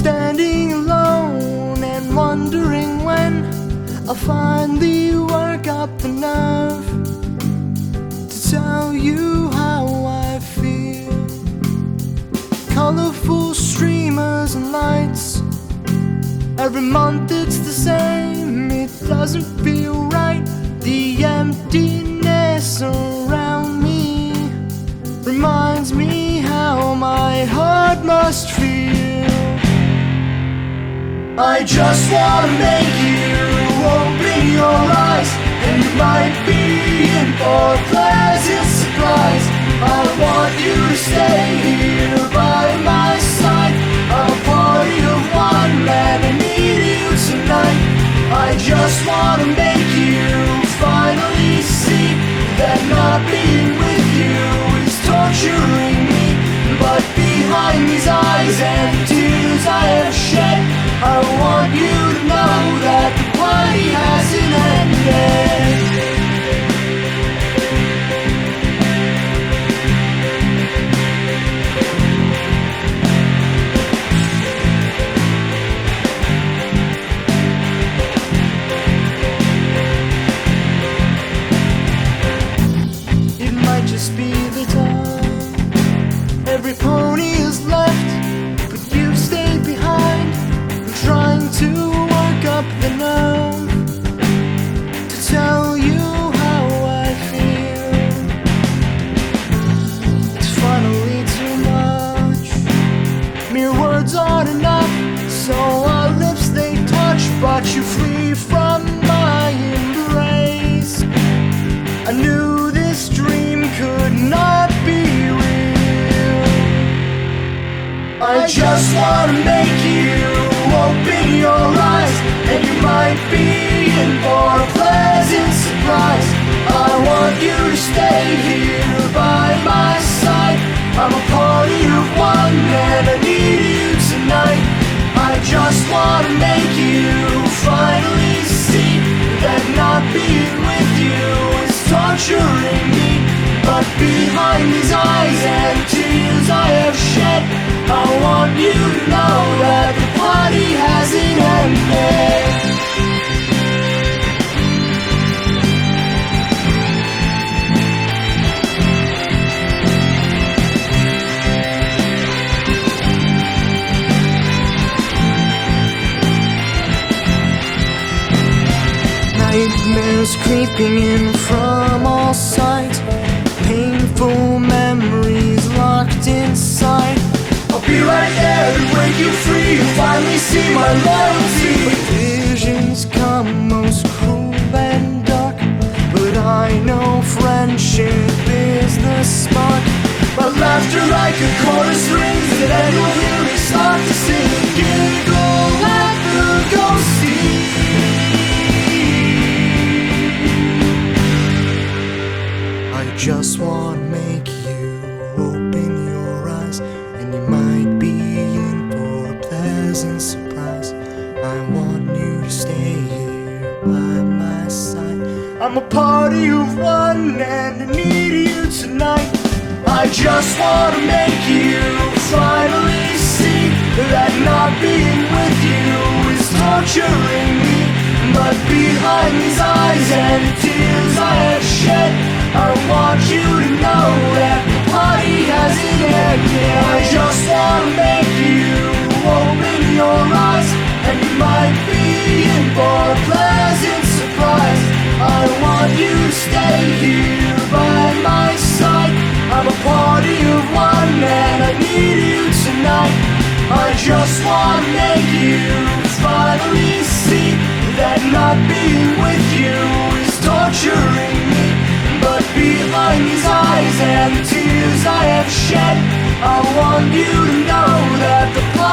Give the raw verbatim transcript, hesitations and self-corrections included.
standing alone and wondering when I'll finally work up the nerve to tell you how I feel. Colorful streamers and lights, every month it's the same. It doesn't feel right. The emptiness around me reminds me how my heart must feel. I just wanna make you open your eyes, and you might be in for a pleasant surprise. I want you to stay here by my side. I'm a party of one and I need you tonight. I just wanna make you finally see that not being with you is torturing me. But behind these eyes and tears I have shed, I want you to know that the party hasn't ended. It might just be the time. Every pony is left, but you stayed behind. I'm trying to work up the nerve to tell you how I feel. It's finally too much. Mere words aren't enough, so our lips they touch, but you flee from my embrace. I knew this dream could not be real. I just wanna make you open your eyes, and you might be in for a pleasant surprise. I want you to stay here by my side. I'm a party of one and I need you tonight. I just wanna make you finally see that not being with you is torturing me. But behind these eyes and tears I have shed, I want you to know that the party hasn't ended. Nightmares creeping in from all sides, painful memories locked inside. I'll be right there to break you free and finally see my loyalty. But visions come most cruel and dark, but I know friendship is the spark. My laughter like a chorus rings, and then you'll hear me start to sing and giggle like the ghosty. I just wanna make you open your eyes, and you might be in for a pleasant surprise. I want you to stay here by my side. I'm a party of one and I need you tonight. I just wanna make you finally see that not being with you is torturing me. But behind these eyes and the tears I have shed, I want you to know that the party hasn't ended. I just wanna make you open your eyes, and you might be in for a pleasant surprise. I want you to stay here by my side. I'm a party of one and I need you tonight. I just wanna make you finally see that not being with you is torturing me. But behind these eyes and the tears I have shed, I want you to know that the